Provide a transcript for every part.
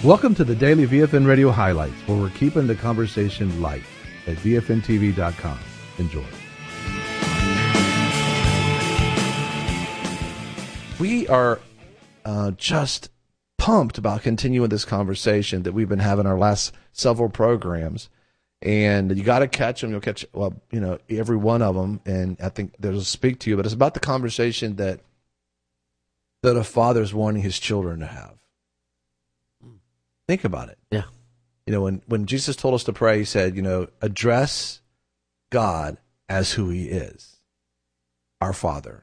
Welcome to the Daily VFN Radio Highlights, where we're keeping the conversation light at VFNTV.com. Enjoy. We are just pumped about continuing this conversation that we've been having our last several programs. And you got to catch them. You'll catch, every one of them. And I think they'll speak to you. But it's about the conversation that a father is wanting his children to have. Think about it. Yeah. When Jesus told us to pray, he said, address God as who he is, our Father.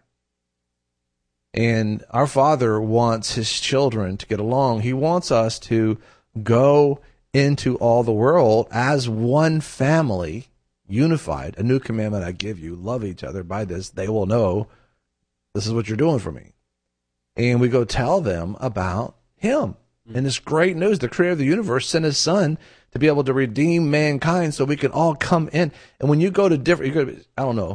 And our Father wants his children to get along. He wants us to go into all the world as one family, unified. A new commandment I give you, love each other. By this, they will know this is what you're doing for me. And we go tell them about him. And this great news, the creator of the universe sent his son to be able to redeem mankind so we can all come in. And when you go to different,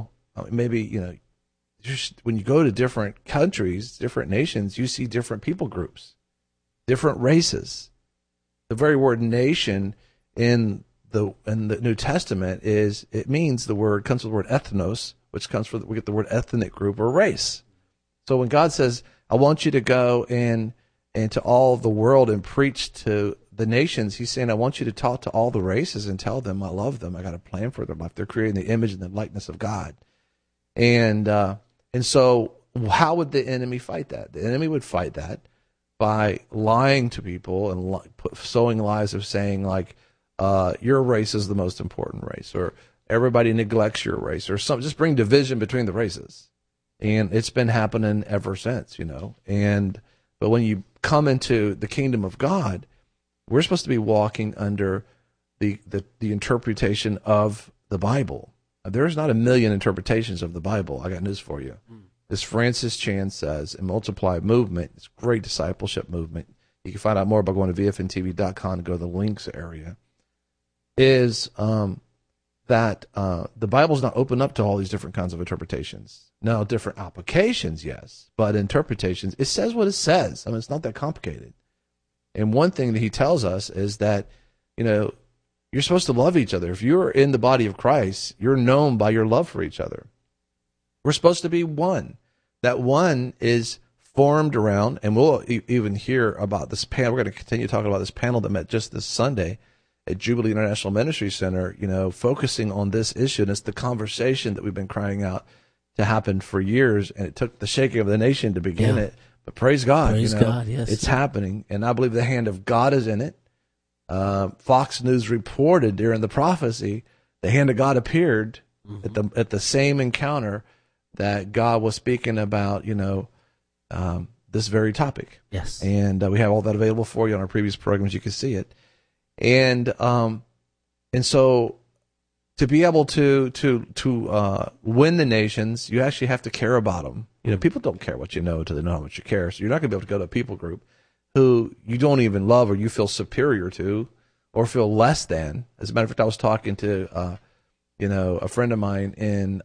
when you go to different countries, different nations, you see different people groups, different races. The very word nation in the New Testament comes from the word ethnos, which we get the word ethnic group or race. So when God says, I want you to go and to all the world and preach to the nations, he's saying, I want you to talk to all the races and tell them I love them. I got a plan for their life. They're creating the image and the likeness of God. And so how would the enemy fight that? The enemy would fight that by lying to people and sowing lies of saying like, your race is the most important race, or everybody neglects your race, or something. Just bring division between the races. And it's been happening ever since, but when you come into the kingdom of God, we're supposed to be walking under the interpretation of the Bible. There's not a million interpretations of the Bible. I got news for you. As Francis Chan says, in Multiply Movement, it's a great discipleship movement. You can find out more by going to VFNTV.com and go to the links area. Is that the Bible's not open up to all these different kinds of interpretations. Now, different applications, yes, but interpretations, it says what it says. I mean, it's not that complicated. And one thing that he tells us is that, you're supposed to love each other. If you're in the body of Christ, you're known by your love for each other. We're supposed to be one. That one is formed around, and we'll even hear about this panel. We're going to continue talking about this panel that met just this Sunday at Jubilee International Ministry Center, focusing on this issue. And it's the conversation that we've been crying out to happen for years, and it took the shaking of the nation to begin it. But praise God, God, yes, it's happening, and I believe the hand of God is in it. Fox News reported during the prophecy, the hand of God appeared at the same encounter that God was speaking about, this very topic. Yes, and we have all that available for you on our previous programs. You can see it, and so to be able to win the nations, you actually have to care about them. People don't care what you know until they know how much you care. So you're not going to be able to go to a people group who you don't even love or you feel superior to or feel less than. As a matter of fact, I was talking to a friend of mine in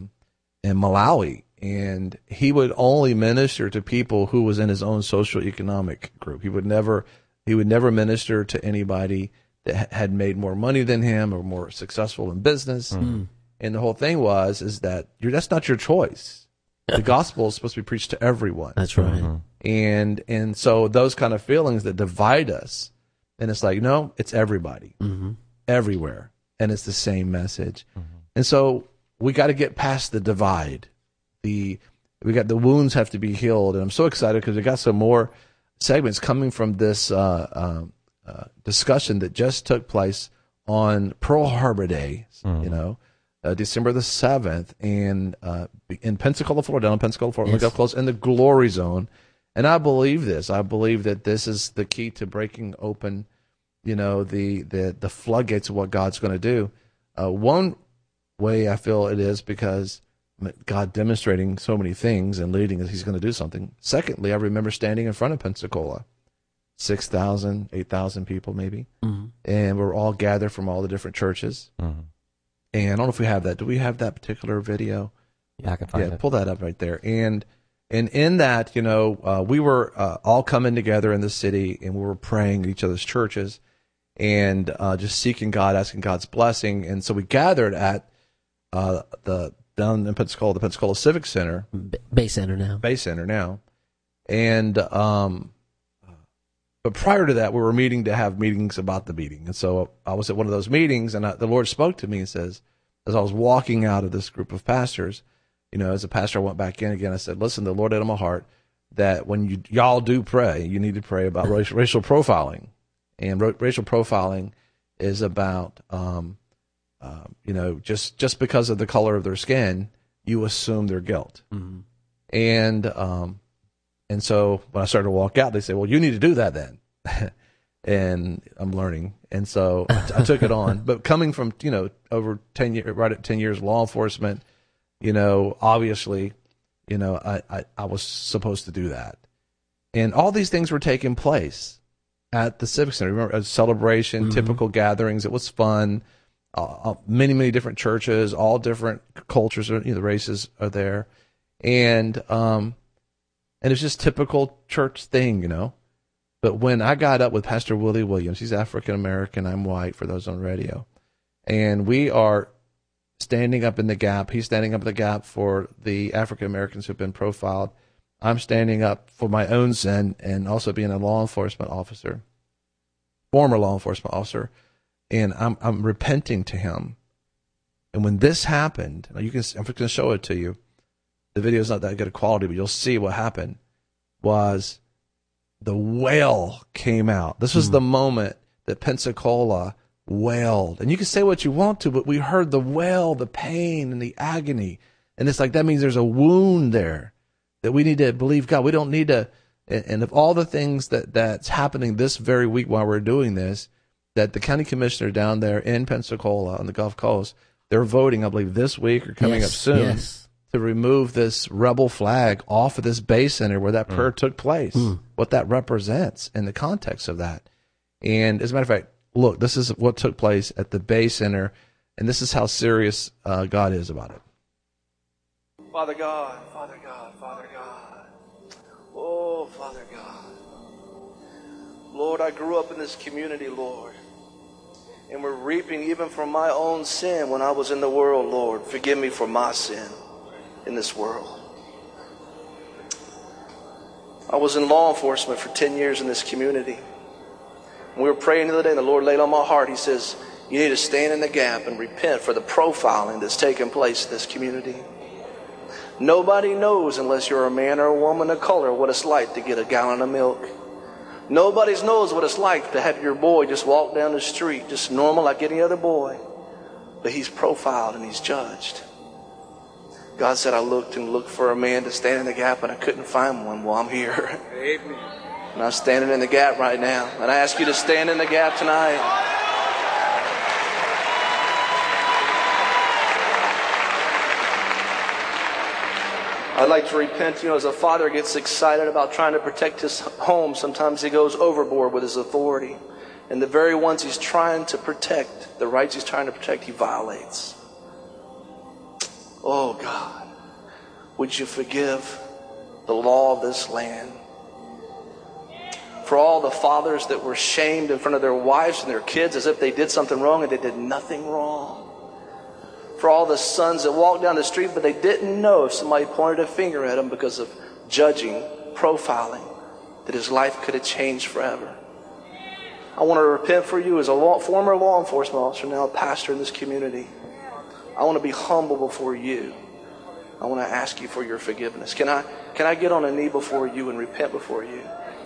Malawi, and he would only minister to people who was in his own socio-economic group. He would never minister to anybody that had made more money than him or more successful in business. And the whole thing is that that's not your choice. The gospel is supposed to be preached to everyone. That's right. And so those kind of feelings that divide us, and it's like, no, it's everybody, everywhere, and it's the same message. And so we got to get past the divide. The wounds have to be healed, and I'm so excited because we got some more segments coming from this discussion that just took place on Pearl Harbor Day, December the 7th, and in Pensacola, Florida, down in Pensacola, Florida, look up close, in the glory zone. And I believe this. I believe that this is the key to breaking open, the floodgates of what God's going to do. One way I feel it is because God demonstrating so many things and leading that he's going to do something. Secondly, I remember standing in front of Pensacola, 6,000, 8,000 people maybe, and we're all gathered from all the different churches. And I don't know if we have that. Do we have that particular video? Yeah, I can find it. Pull that up right there. And And in that, we were all coming together in the city, and we were praying at each other's churches and just seeking God, asking God's blessing. And so we gathered at down in Pensacola, the Pensacola Civic Center. Bay Center now. And but prior to that, we were meeting to have meetings about the meeting. And so I was at one of those meetings, and the Lord spoke to me and says, as I was walking out of this group of pastors, as a pastor, I went back in again. I said, listen, the Lord had on my heart that when y'all do pray, you need to pray about racial profiling. And racial profiling is about, just because of the color of their skin, you assume their guilt. Mm-hmm. And so when I started to walk out, they said, well, you need to do that then. And I'm learning. And so I took it on. But coming from, over 10 years, right at 10 years law enforcement, obviously, I was supposed to do that. And all these things were taking place at the Civic Center. Remember, a celebration, mm-hmm. typical gatherings. It was fun. Many, many different churches, all different cultures, the races are there. And it's just typical church thing, But when I got up with Pastor Willie Williams, he's African American, I'm white, for those on radio, and we are standing up in the gap. He's standing up in the gap for the African Americans who've been profiled. I'm standing up for my own sin and also being a law enforcement officer, former law enforcement officer, and I'm repenting to him. And when this happened, I'm just going to show it to you. The video is not that good of quality, but you'll see what happened. Was the wail came out. This was the moment that Pensacola wailed. And you can say what you want to, but we heard the wail, the pain, and the agony. And it's like that means there's a wound there that we need to believe God. We don't need to. And of all the things that's happening this very week while we're doing this, that the county commissioner down there in Pensacola on the Gulf Coast, they're voting, I believe, this week or coming up soon. Yes. To remove this rebel flag off of this Bay Center where that prayer took place, what that represents in the context of that. And as a matter of fact, look, this is what took place at the Bay Center, and this is how serious God is about it. Father God, Father God, Father God. Oh, Father God. Lord, I grew up in this community, Lord, and we're reaping even from my own sin when I was in the world, Lord. Forgive me for my sin in this world. I was in law enforcement for 10 years in this community. We were praying the other day, and the Lord laid on my heart. He says, you need to stand in the gap and repent for the profiling that's taking place in this community. Nobody knows, unless you're a man or a woman of color, what it's like to get a gallon of milk. Nobody knows what it's like to have your boy just walk down the street, just normal like any other boy. But he's profiled and he's judged. God said, I looked and looked for a man to stand in the gap, and I couldn't find one. Well, I'm here. Amen. And I'm standing in the gap right now. And I ask you to stand in the gap tonight. I'd like to repent. As a father gets excited about trying to protect his home, sometimes he goes overboard with his authority. And the very ones he's trying to protect, the rights he's trying to protect, he violates. Oh, God, would you forgive the law of this land? For all the fathers that were shamed in front of their wives and their kids as if they did something wrong and they did nothing wrong. For all the sons that walked down the street but they didn't know if somebody pointed a finger at them because of judging, profiling, that his life could have changed forever. I want to repent for you as a former law enforcement officer, now a pastor in this community. I want to be humble before you. I want to ask you for your forgiveness. Can I get on a knee before you and repent before you?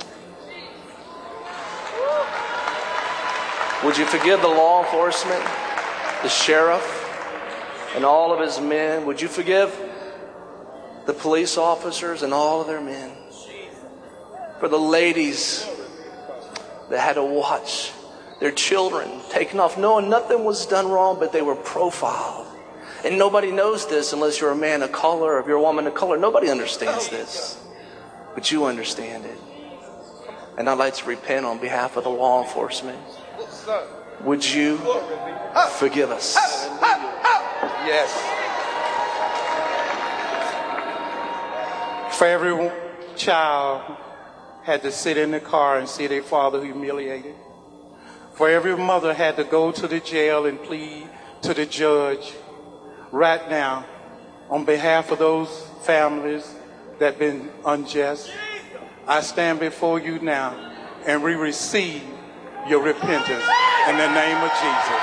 Would you forgive the law enforcement, the sheriff, and all of his men? Would you forgive the police officers and all of their men? For the ladies that had to watch their children taken off, knowing nothing was done wrong, but they were profiled. And nobody knows this unless you're a man of color or if you're a woman of color. Nobody understands this. But you understand it. And I'd like to repent on behalf of the law enforcement. Would you forgive us? Yes. For every child had to sit in the car and see their father humiliated. For every mother had to go to the jail and plead to the judge. Right now, on behalf of those families that have been unjust, I stand before you now and we receive your repentance in the name of Jesus.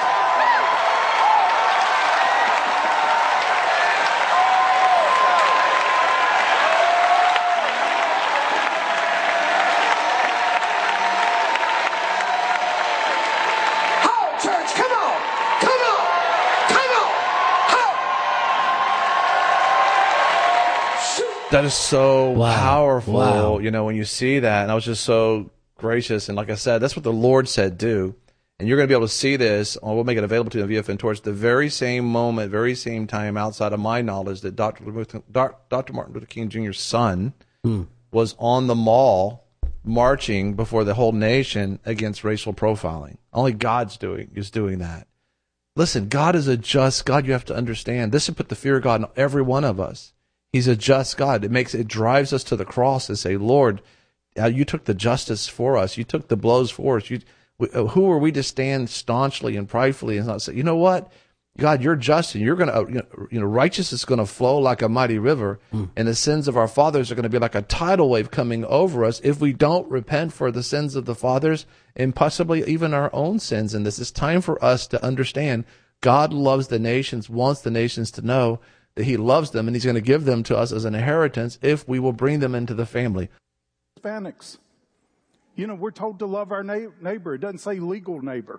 That is so powerful, Wow. you know, when you see that. And I was just so gracious. And like I said, that's what the Lord said do. And you're going to be able to see this. We'll make it available to you on VFN Torch. The very same moment, very same time outside of my knowledge that Dr. Martin Luther King Jr.'s son was on the mall marching before the whole nation against racial profiling. Only God's is doing that. Listen, God is a just God. You have to understand. This should put the fear of God in every one of us. He's a just God. It drives us to the cross and say, Lord, you took the justice for us. You took the blows for us. Who are we to stand staunchly and pridefully and not say, you know what, God, you're just, and you're going to, righteousness is going to flow like a mighty river, and the sins of our fathers are going to be like a tidal wave coming over us if we don't repent for the sins of the fathers and possibly even our own sins. And this is time for us to understand God loves the nations, wants the nations to know that he loves them, and he's going to give them to us as an inheritance if we will bring them into the family. Hispanics. We're told to love our neighbor. It doesn't say legal neighbor.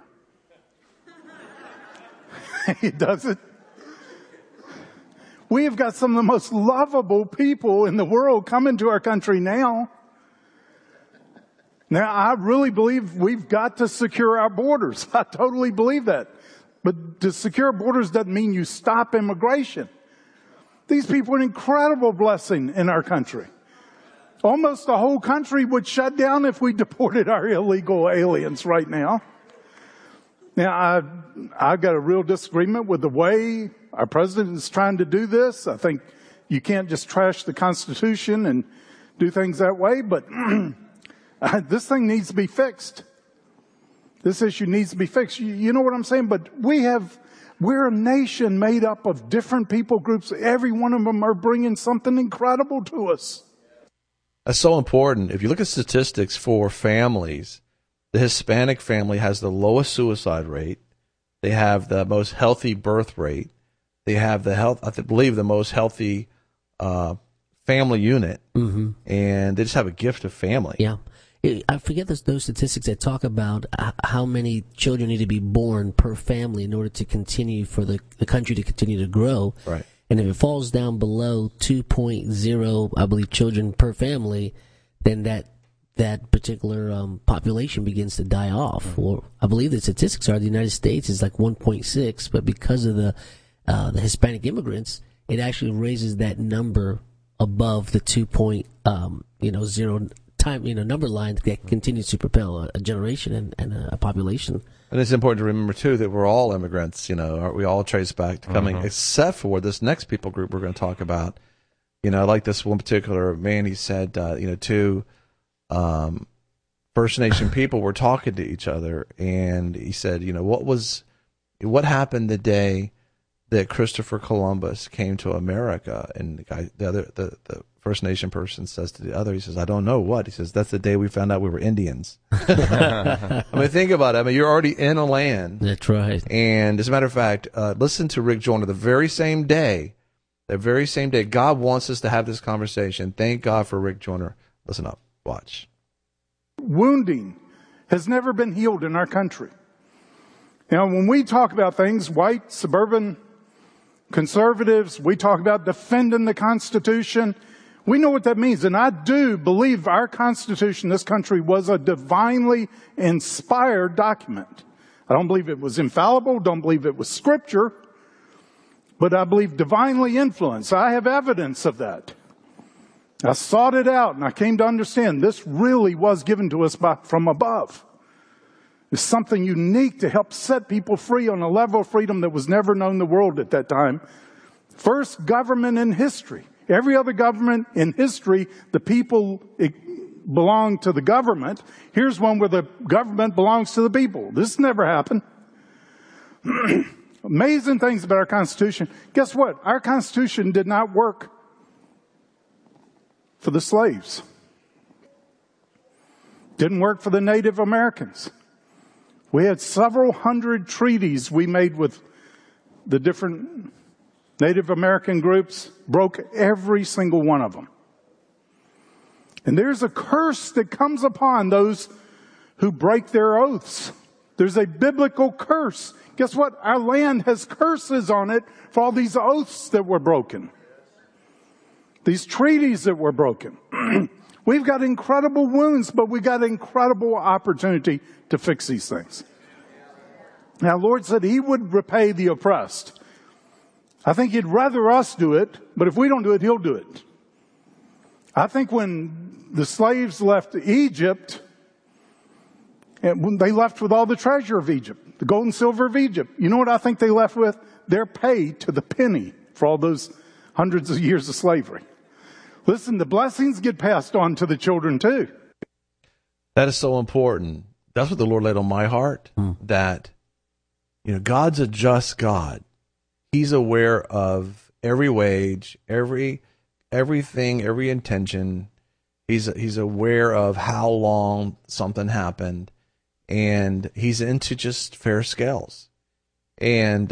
It doesn't. We have got some of the most lovable people in the world coming to our country now. Now, I really believe we've got to secure our borders. I totally believe that. But to secure borders doesn't mean you stop immigration. These people are an incredible blessing in our country. Almost the whole country would shut down if we deported our illegal aliens right now. Now, I've got a real disagreement with the way our president is trying to do this. I think you can't just trash the Constitution and do things that way, but this thing needs to be fixed. This issue needs to be fixed. You know what I'm saying? But we're a nation made up of different people groups. Every one of them are bringing something incredible to us. That's so important. If you look at statistics for families, the Hispanic family has the lowest suicide rate. They have the most healthy birth rate. They have I believe, the most healthy family unit. Mm-hmm. And they just have a gift of family. Yeah. I forget those statistics that talk about how many children need to be born per family in order to continue for the country to continue to grow. Right. And if it falls down below 2.0, I believe, children per family, then that particular population begins to die off. Mm-hmm. Or I believe the statistics are the United States is like 1.6, but because of the Hispanic immigrants, it actually raises that number above the 2.0 number line that continues to propel a generation and a population. And it's important to remember, too, that we're all immigrants. Aren't we all trace back to coming, except for this next people group we're going to talk about. Like this one particular man, he said, two First Nation people were talking to each other, and he said, what happened the day that Christopher Columbus came to America? And the First Nation person says to the other, he says, I don't know what. He says, that's the day we found out we were Indians. I mean, think about it. I mean, you're already in a land. That's right. And as a matter of fact, listen to Rick Joyner. The very same day, God wants us to have this conversation. Thank God for Rick Joyner. Listen up. Watch. Wounding has never been healed in our country. When we talk about things, white, suburban, conservatives, we talk about defending the Constitution. We know what that means, and I do believe our Constitution, this country, was a divinely inspired document. I don't believe it was infallible, don't believe it was scripture, but I believe divinely influenced. I have evidence of that. I sought it out, and I came to understand this really was given to us from above. It's something unique to help set people free on a level of freedom that was never known in the world at that time. First government in history. Every other government in history, the people belong to the government. Here's one where the government belongs to the people. This never happened. Amazing things about our Constitution. Guess what? Our Constitution did not work for the slaves. Didn't work for the Native Americans. We had several hundred treaties we made with the different Native American groups, broke every single one of them. And there's a curse that comes upon those who break their oaths. There's a biblical curse. Guess what? Our land has curses on it for all these oaths that were broken. These treaties that were broken. We've got incredible wounds, but we got incredible opportunity to fix these things. Now, Lord said He would repay the oppressed. I think He'd rather us do it, but if we don't do it, He'll do it. I think when the slaves left Egypt, and when they left with all the treasure of Egypt, the gold and silver of Egypt, you know what I think they left with? Their pay to the penny for all those hundreds of years of slavery. Listen, the blessings get passed on to the children too. That is so important. That's what the Lord laid on my heart, that, God's a just God. He's aware of every wage, everything, every intention. He's aware of how long something happened, and He's into just fair scales. And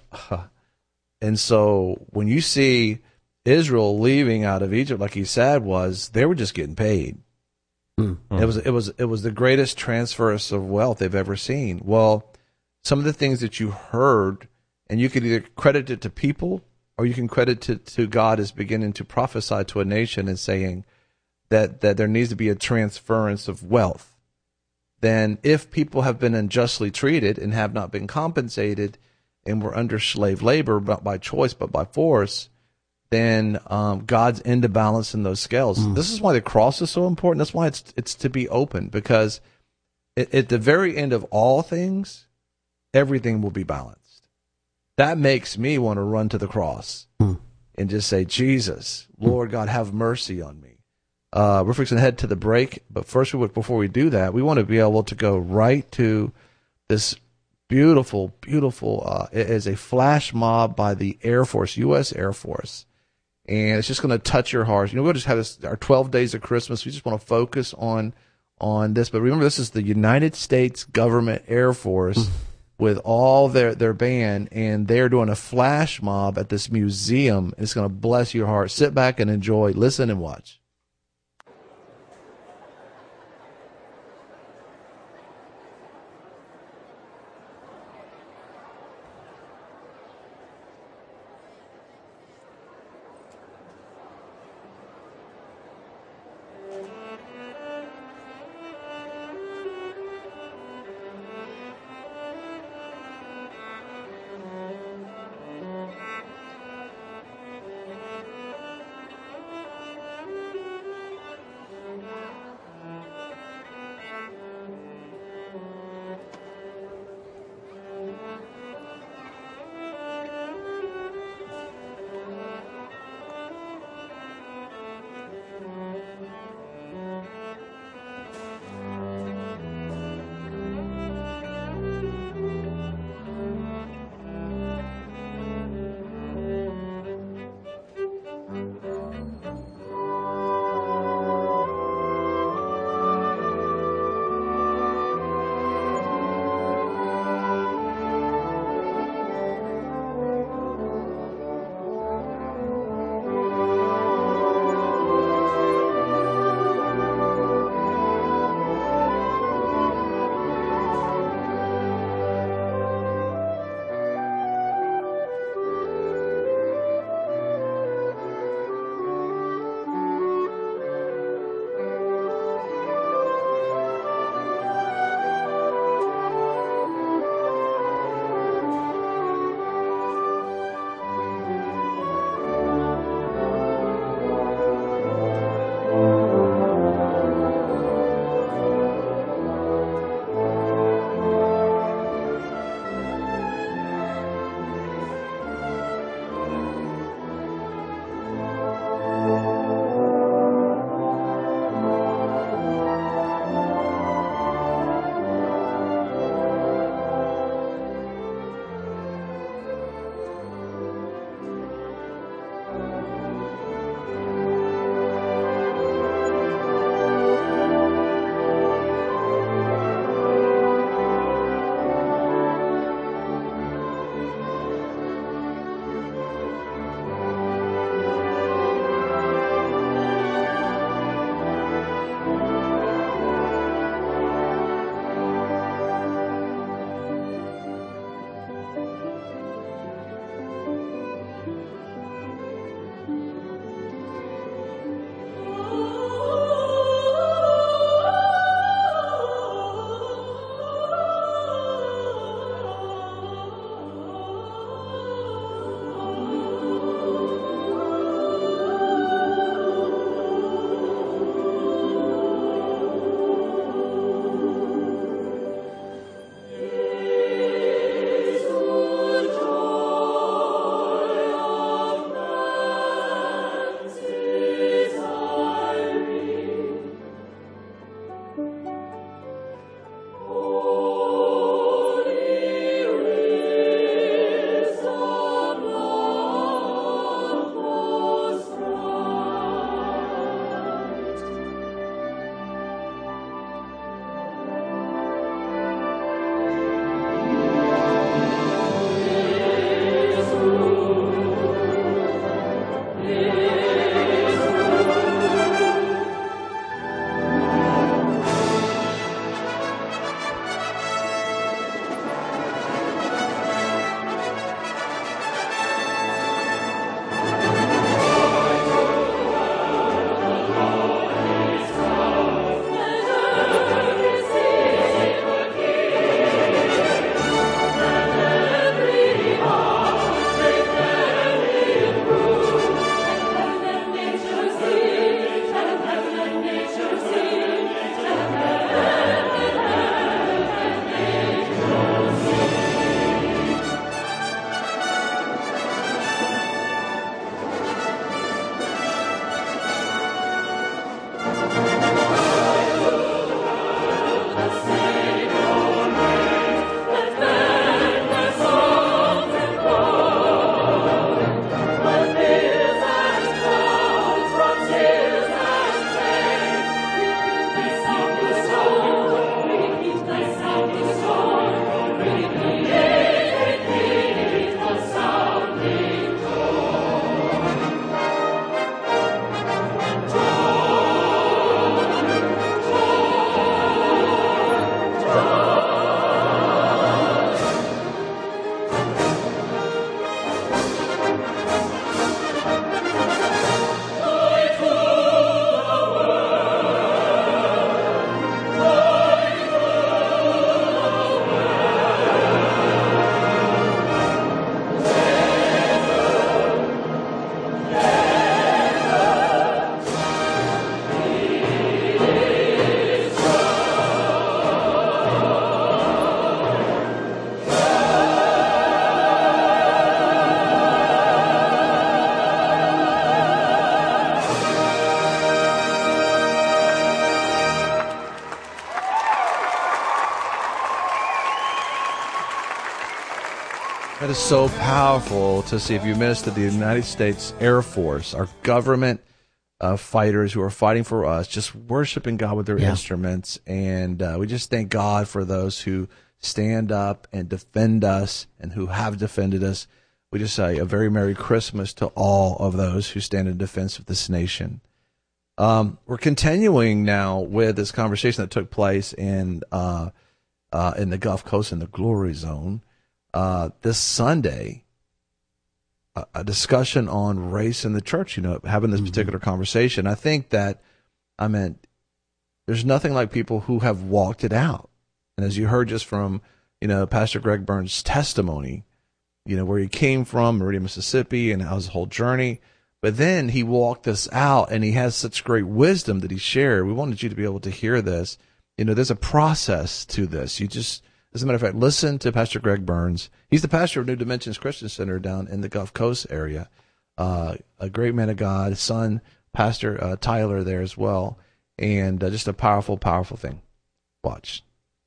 so when you see Israel leaving out of Egypt, like He said, they were just getting paid. It was the greatest transfers of wealth they've ever seen. Well, some of the things that you heard, and you could either credit it to people or you can credit it to God as beginning to prophesy to a nation and saying that there needs to be a transference of wealth. Then if people have been unjustly treated and have not been compensated and were under slave labor, not by choice but by force, then God's into balancing those scales. This is why the cross is so important. That's why it's to be open, because at the very end of all things, everything will be balanced. That makes me want to run to the cross and just say, Jesus, Lord God, have mercy on me. We're fixing to head to the break, but first, before we do that, we want to be able to go right to this beautiful, it is a flash mob by the Air Force, U.S. Air Force. And it's just going to touch your heart. We'll just have our 12 days of Christmas. We just want to focus on this. But remember, this is the United States Government Air Force with all their band, and they're doing a flash mob at this museum. It's going to bless your heart. Sit back and enjoy, listen and watch. That is so powerful to see. If you missed it, the United States Air Force, our government fighters who are fighting for us, just worshiping God with their instruments. And we just thank God for those who stand up and defend us and who have defended us. We just say a very Merry Christmas to all of those who stand in defense of this nation. We're continuing now with this conversation that took place in the Gulf Coast in the Glory Zone. This Sunday, a discussion on race in the church, having this particular conversation. I think that, there's nothing like people who have walked it out. And as you heard just from, Pastor Greg Burns' testimony, where he came from, Meridian, Mississippi, and how his whole journey. But then he walked us out, and he has such great wisdom that he shared. We wanted you to be able to hear this. There's a process to this. As a matter of fact, listen to Pastor Greg Burns. He's the pastor of New Dimensions Christian Center down in the Gulf Coast area. A great man of God, his son, Pastor Tyler, there as well. And just a powerful, powerful thing. Watch.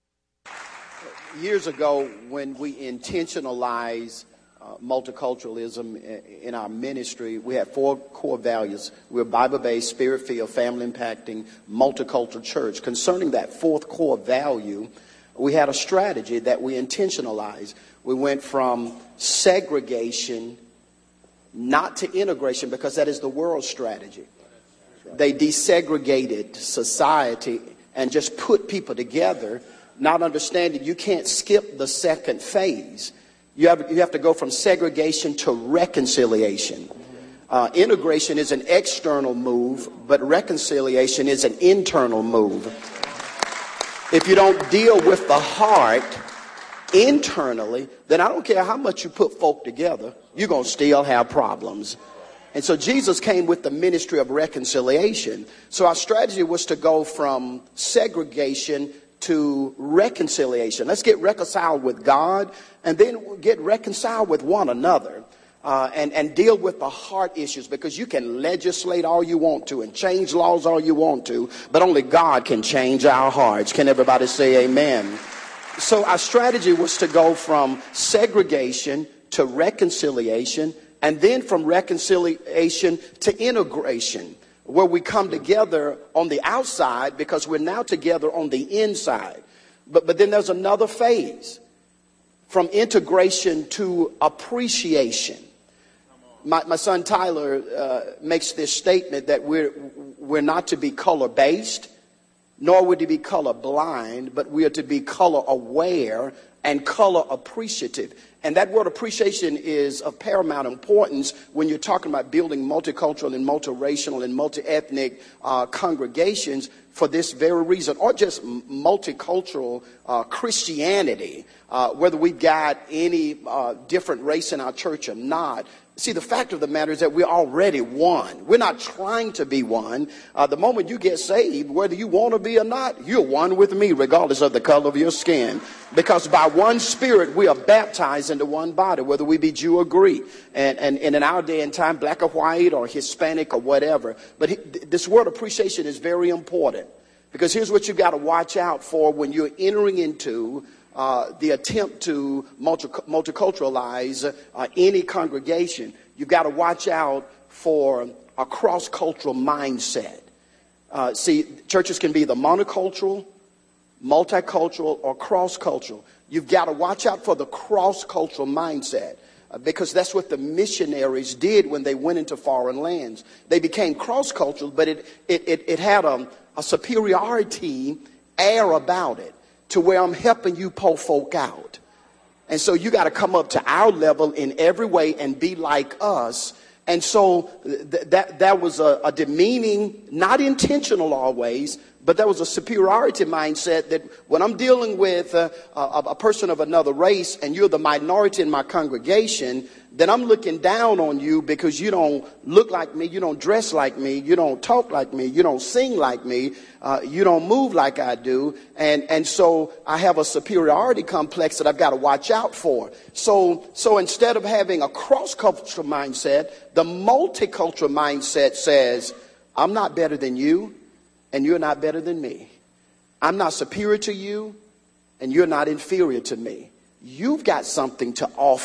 Years ago, when we intentionalized multiculturalism in our ministry, we had 4 core values. We're Bible-based, spirit-filled, family-impacting, multicultural church. Concerning that 4th core value, we had a strategy that we intentionalized. We went from segregation not to integration, because that is the world's strategy. They desegregated society and just put people together, not understanding you can't skip the second phase. You have to go from segregation to reconciliation. Integration is an external move, but reconciliation is an internal move. If you don't deal with the heart internally, then I don't care how much you put folk together, you're going to still have problems. And so Jesus came with the ministry of reconciliation. So our strategy was to go from segregation to reconciliation. Let's get reconciled with God, and then get reconciled with one another. And deal with the heart issues, because you can legislate all you want to and change laws all you want to, but only God can change our hearts. Can everybody say amen? So our strategy was to go from segregation to reconciliation, and then from reconciliation to integration, where we come together on the outside because we're now together on the inside. But then there's another phase, from integration to appreciation. My son Tyler makes this statement that we're not to be color based, nor are we to be color blind, but we are to be color aware and color appreciative. And that word appreciation is of paramount importance when you're talking about building multicultural and multiracial and multi-ethnic congregations, for this very reason, or just multicultural Christianity, whether we've got any different race in our church or not. See, the fact of the matter is that we're already one. We're not trying to be one. The moment you get saved, whether you want to be or not, you're one with me, regardless of the color of your skin. Because by one Spirit, we are baptized into one body, whether we be Jew or Greek. And in our day and time, black or white or Hispanic or whatever. But this word appreciation is very important. Because here's what you've got to watch out for when you're entering into the attempt to multiculturalize any congregation. You've got to watch out for a cross-cultural mindset. See, churches can be either monocultural, multicultural, or cross-cultural. You've got to watch out for the cross-cultural mindset, because that's what the missionaries did when they went into foreign lands. They became cross-cultural, but it had a superiority air about it, to where I'm helping you pull folk out. And so you got to come up to our level in every way and be like us. And so that was a demeaning, not intentional always, but there was a superiority mindset that when I'm dealing with a person of another race and you're the minority in my congregation, then I'm looking down on you because you don't look like me, you don't dress like me, you don't talk like me, you don't sing like me, you don't move like I do. And so I have a superiority complex that I've got to watch out for. So instead of having a cross-cultural mindset, the multicultural mindset says, I'm not better than you, and you're not better than me. I'm not superior to you, and you're not inferior to me. You've got something to offer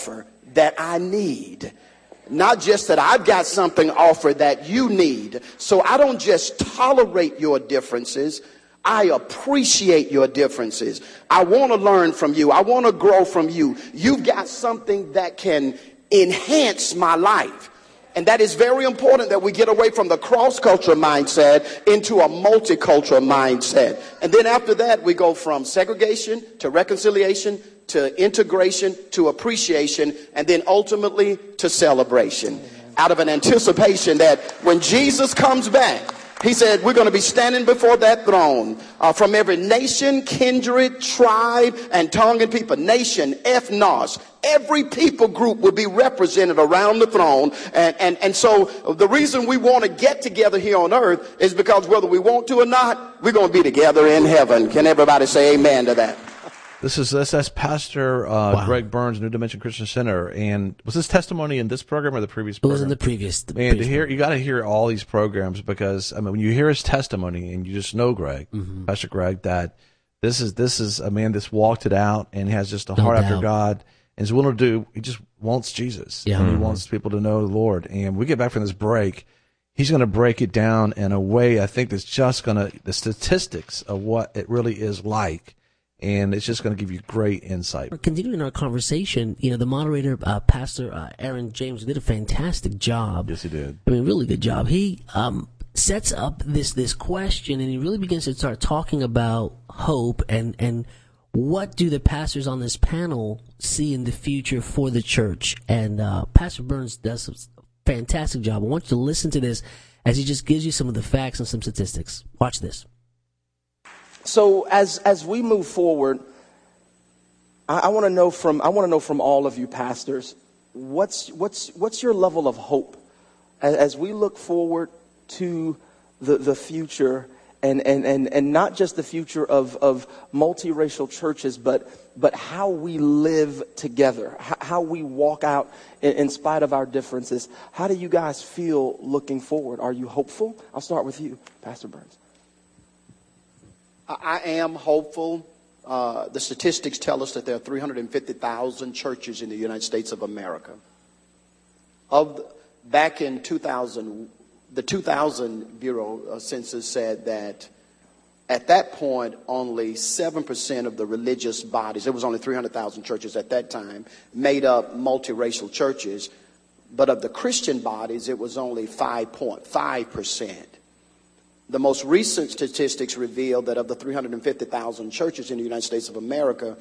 that I need. Not just that I've got something offered that you need. So I don't just tolerate your differences. I appreciate your differences. I want to learn from you. I want to grow from you. You've got something that can enhance my life. And that is very important, that we get away from the cross-cultural mindset into a multicultural mindset. And then after that, we go from segregation to reconciliation to integration to appreciation, and then ultimately to celebration. Out of an anticipation that when Jesus comes back, he said, we're going to be standing before that throne from every nation, kindred, tribe, and tongue and people. Nation, ethnos, every people group will be represented around the throne. And so the reason we want to get together here on earth is because whether we want to or not, we're going to be together in heaven. Can everybody say amen to that? That's Pastor Greg Burns, New Dimension Christian Center. And was this testimony in this program or the previous program? It was in the previous. You got to hear all these programs, because I mean, when you hear his testimony and you just know Greg, Pastor Greg, that this is a man that's walked it out and has just a heart after God and is willing to do. He just wants Jesus. Yeah, he wants people to know the Lord. And we get back from this break, he's going to break it down in a way I think that's just the statistics of what it really is like. And it's just going to give you great insight. Continuing our conversation, the moderator, Pastor Aaron James, did a fantastic job. Yes, he did. I mean, really good job. He sets up this question, and he really begins to start talking about hope and what do the pastors on this panel see in the future for the church. And Pastor Burns does a fantastic job. I want you to listen to this as he just gives you some of the facts and some statistics. Watch this. So as we move forward, I want to know from all of you pastors, what's your level of hope as we look forward to the future, and not just the future of multiracial churches, but how we live together, how we walk out in spite of our differences. How do you guys feel looking forward? Are you hopeful? I'll start with you, Pastor Burns. I am hopeful. The statistics tell us that there are 350,000 churches in the United States of America. Back in 2000, the 2000 Bureau census said that at that point, only 7% of the religious bodies, there was only 300,000 churches at that time, made up multiracial churches. But of the Christian bodies, it was only 5.5%. The most recent statistics reveal that of the 350,000 churches in the United States of America,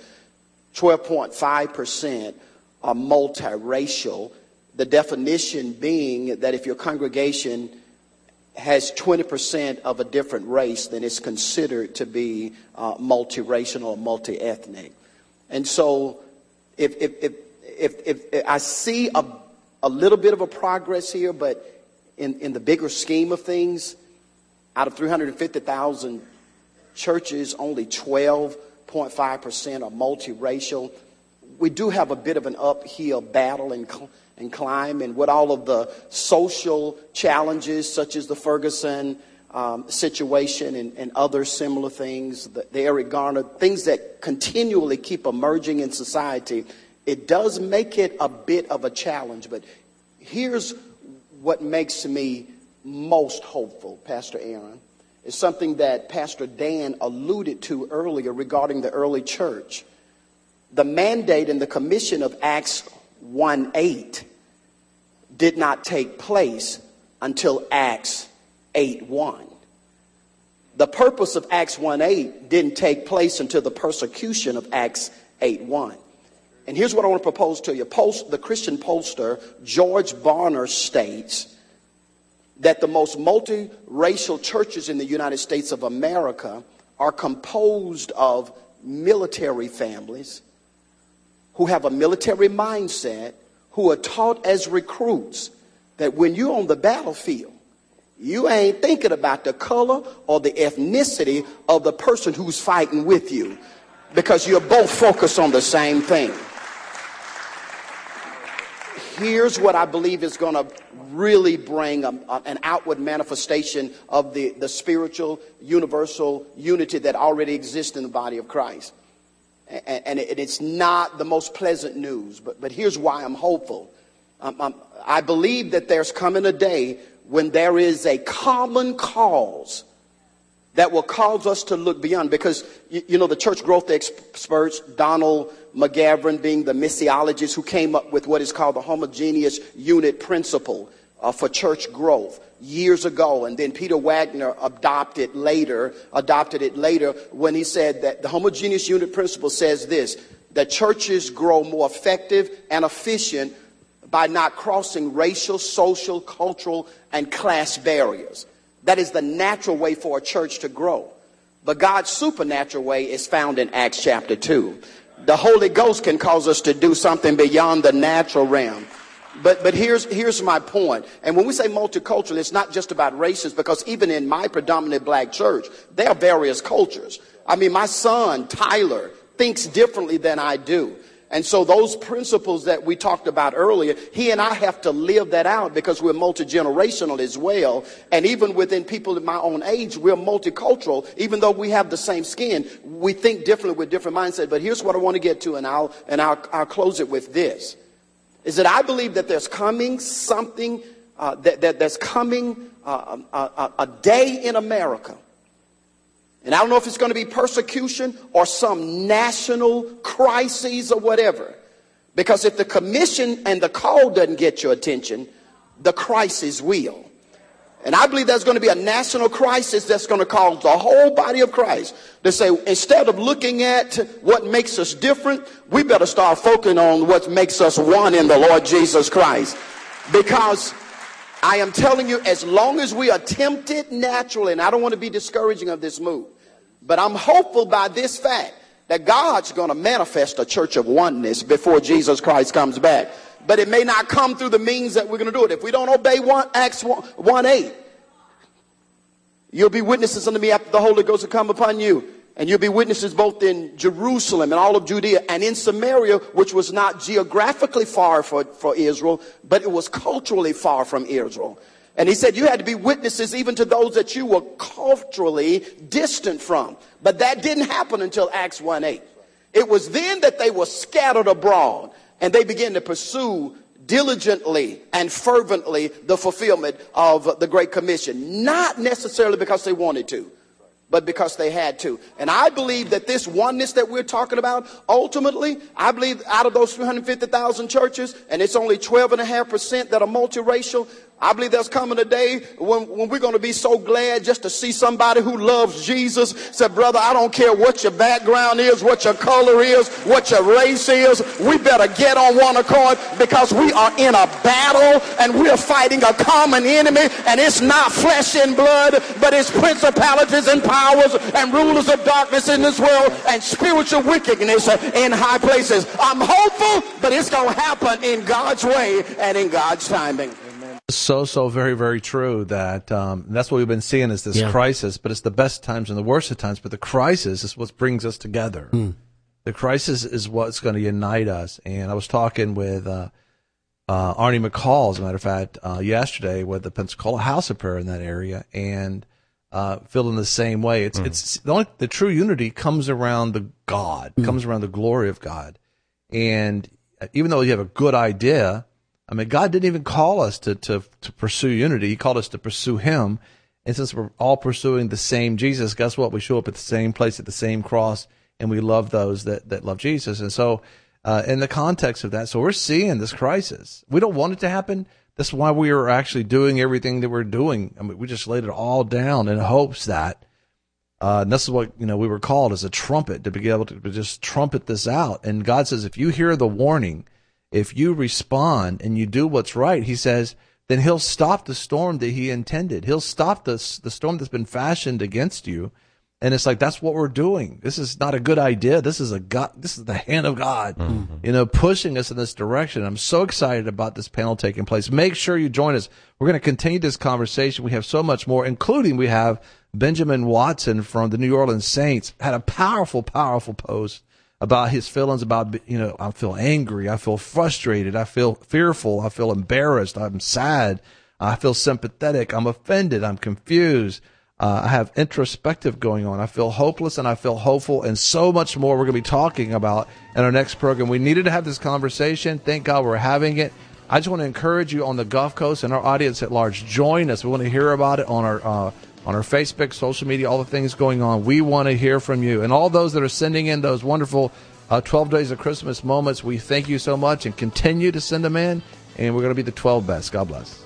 12.5% are multiracial. The definition being that if your congregation has 20% of a different race, then it's considered to be multiracial or multi-ethnic. And so if I see a little bit of a progress here, but in the bigger scheme of things, out of 350,000 churches, only 12.5% are multiracial. We do have a bit of an uphill battle and climb, and with all of the social challenges, such as the Ferguson situation and other similar things, the Eric Garner, things that continually keep emerging in society, it does make it a bit of a challenge. But here's what makes me most hopeful, Pastor Aaron, is something that Pastor Dan alluded to earlier regarding the early church. The mandate and the commission of Acts 1:8 did not take place until Acts 8:1. The purpose of Acts 1:8 didn't take place until the persecution of Acts 8:1. And here's what I want to propose to you. The Christian pollster George Barna states that the most multiracial churches in the United States of America are composed of military families who have a military mindset, who are taught as recruits that when you're on the battlefield, you ain't thinking about the color or the ethnicity of the person who's fighting with you, because you're both focused on the same thing. Here's what I believe is going to really bring an outward manifestation of the spiritual, universal unity that already exists in the body of Christ. and it's not the most pleasant news. But here's why I'm hopeful. I believe that there's coming a day when there is a common cause that will cause us to look beyond. Because, you know, the church growth experts, Donald McGavran being the missiologist who came up with what is called the homogeneous unit principle for church growth years ago. And then Peter Wagner adopted it later when he said that the homogeneous unit principle says this, that churches grow more effective and efficient by not crossing racial, social, cultural, and class barriers. That is the natural way for a church to grow. But God's supernatural way is found in Acts chapter 2. The Holy Ghost can cause us to do something beyond the natural realm. But here's my point. And when we say multicultural, it's not just about races, because even in my predominant black church, there are various cultures. I mean, my son, Tyler, thinks differently than I do. And so those principles that we talked about earlier, he and I have to live that out because we're multi-generational as well. And even within people in my own age, we're multicultural. Even though we have the same skin, we think differently with different mindsets. But here's what I want to get to, and I'll close it with this, is that I believe that there's coming something, there's coming a day in America. And I don't know if it's going to be persecution or some national crises or whatever. Because if the commission and the call doesn't get your attention, the crisis will. And I believe there's going to be a national crisis that's going to cause the whole body of Christ to say, instead of looking at what makes us different, we better start focusing on what makes us one in the Lord Jesus Christ. Because I am telling you, as long as we are tempted naturally, and I don't want to be discouraging of this move, but I'm hopeful by this fact that God's going to manifest a church of oneness before Jesus Christ comes back. But it may not come through the means that we're going to do it. If we don't obey Acts 1:8, you'll be witnesses unto me after the Holy Ghost will come upon you. And you'll be witnesses both in Jerusalem and all of Judea and in Samaria, which was not geographically far for Israel, but it was culturally far from Israel. And he said you had to be witnesses even to those that you were culturally distant from. But that didn't happen until Acts 1:8. It was then that they were scattered abroad and they began to pursue diligently and fervently the fulfillment of the Great Commission. Not necessarily because they wanted to, but because they had to. And I believe that this oneness that we're talking about, ultimately, I believe out of those 350,000 churches, and it's only 12.5% that are multiracial, I believe there's coming a day when we're going to be so glad just to see somebody who loves Jesus. Say, brother, I don't care what your background is, what your color is, what your race is. We better get on one accord because we are in a battle and we're fighting a common enemy. And it's not flesh and blood, but it's principalities and powers and rulers of darkness in this world and spiritual wickedness in high places. I'm hopeful, but it's going to happen in God's way and in God's timing. So very, very true that that's what we've been seeing is this crisis, but it's the best times and the worst of times, but the crisis is what brings us together. The crisis is what's going to unite us. And I was talking with Arnie McCall, as a matter of fact, yesterday with the Pensacola House of Prayer in that area, and feeling the same way. It's the true unity comes around the God, comes around the glory of God. And even though you have a good idea, I mean, God didn't even call us to pursue unity. He called us to pursue Him. And since we're all pursuing the same Jesus, guess what? We show up at the same place, at the same cross, and we love those that love Jesus. And so, in the context of that, so we're seeing this crisis. We don't want it to happen. That's why we are actually doing everything that we're doing. I mean, we just laid it all down in hopes that, and this is what, we were called as a trumpet, to be able to just trumpet this out. And God says, if you hear the warning, if you respond and you do what's right, He says, then He'll stop the storm that He intended. He'll stop the storm that's been fashioned against you. And it's like, that's what we're doing. This is not a good idea. This is the hand of God, pushing us in this direction. I'm so excited about this panel taking place. Make sure you join us. We're going to continue this conversation. We have so much more, including we have Benjamin Watson from the New Orleans Saints had a powerful, powerful post about his feelings about, I feel angry, I feel frustrated, I feel fearful, I feel embarrassed, I'm sad, I feel sympathetic, I'm offended, I'm confused, I have introspective going on. I feel hopeless and I feel hopeful, and so much more we're going to be talking about in our next program. We needed to have this conversation. Thank God we're having it. I just want to encourage you on the Gulf Coast and our audience at large, join us. We want to hear about it on our Facebook, social media, all the things going on. We want to hear from you. And all those that are sending in those wonderful 12 Days of Christmas moments, we thank you so much, and continue to send them in. And we're going to be the 12 best. God bless.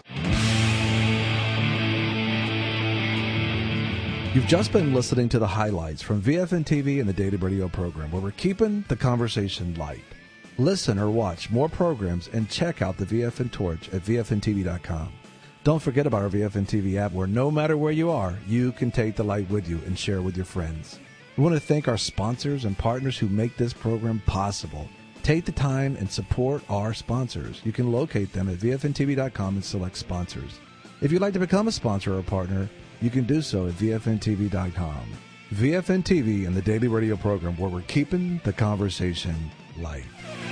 You've just been listening to the highlights from VFN TV and the Daily Radio program, where we're keeping the conversation light. Listen or watch more programs and check out the VFN Torch at VFNTV.com. Don't forget about our VFN TV app, where no matter where you are, you can take the light with you and share with your friends. We want to thank our sponsors and partners who make this program possible. Take the time and support our sponsors. You can locate them at VFNTV.com and select sponsors. If you'd like to become a sponsor or a partner, you can do so at VFNTV.com. VFN TV and the Daily Radio program, where we're keeping the conversation light.